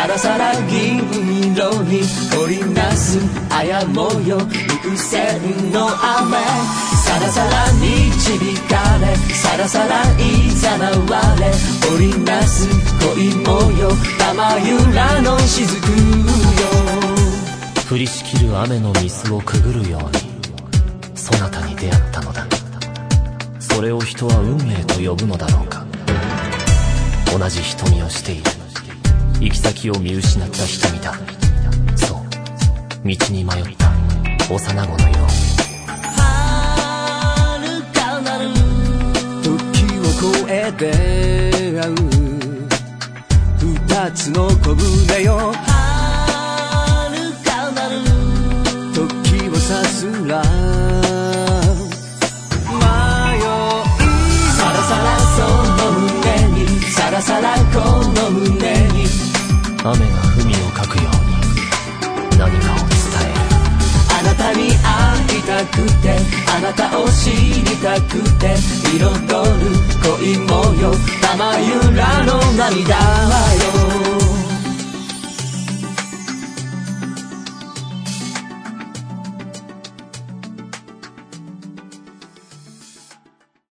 さらさら銀色に織りなす綾模様風船の雨さらさら導かれさらさらいざなわれ織りなす恋模様玉ゆらの雫よ降りしきる雨のミスをくぐるようにそなたに出会ったのだ。それを人は運命と呼ぶのだろうか。同じ瞳をしている行き先を見失った瞳だ。そう道に迷った幼子のように遥かなる時を越え出会う二つの小舟よ遥かなる時をさすらさらさらこの胸に雨が文を書くように何かを伝える。 あなたに会いたくてあなたを知りたくて彩る恋模様玉ゆらの涙